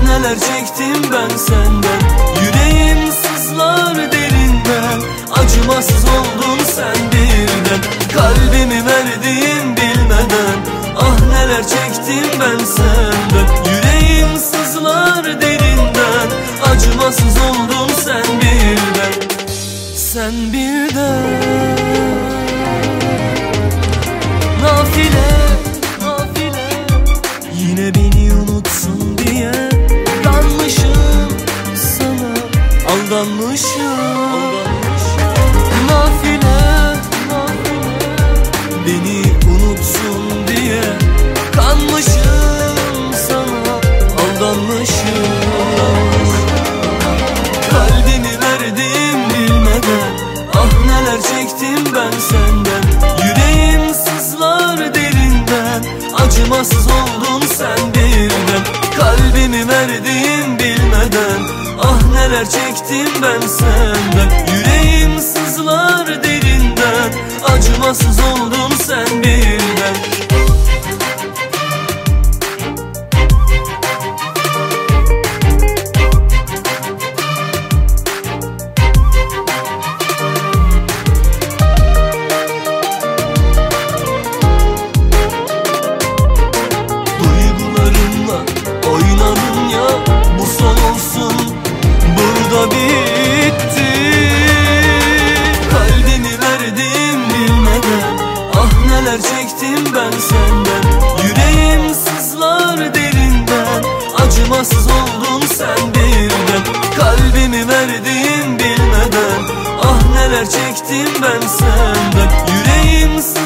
neler çektim ben senden. Yüreğim sızlar derinden, acımasız oldun sen birden. Kalbimi verdiğin bilmeden, ah neler çektim ben senden. Yüreğim sızlar derinden, acımasız oldun sen birden. Sen birden nafile, nafile, yine beni unutsun diye kanmışım sana, aldanmışım. Nafile, nafile, beni unutsun diye kanmışım sana, aldanmışım. Kalbimi verdim bilmeden, ah neler çektim ben senden. Yüreğim sızlar derinden, acımasız oldun sen birden. Kalbimi verdim bilmeden, ah neler çektim ben senden. Yüreğim sızlar derinden, acımasız oldun sen birden. Oynadın ya, bu son olsun, burada bitti. Kalbimi verdim bilmeden, ah neler çektim ben senden. Yüreğim sızlar derinden, acımasız oldun sen birden. Kalbimi verdim bilmeden, ah neler çektim ben senden. Yüreğim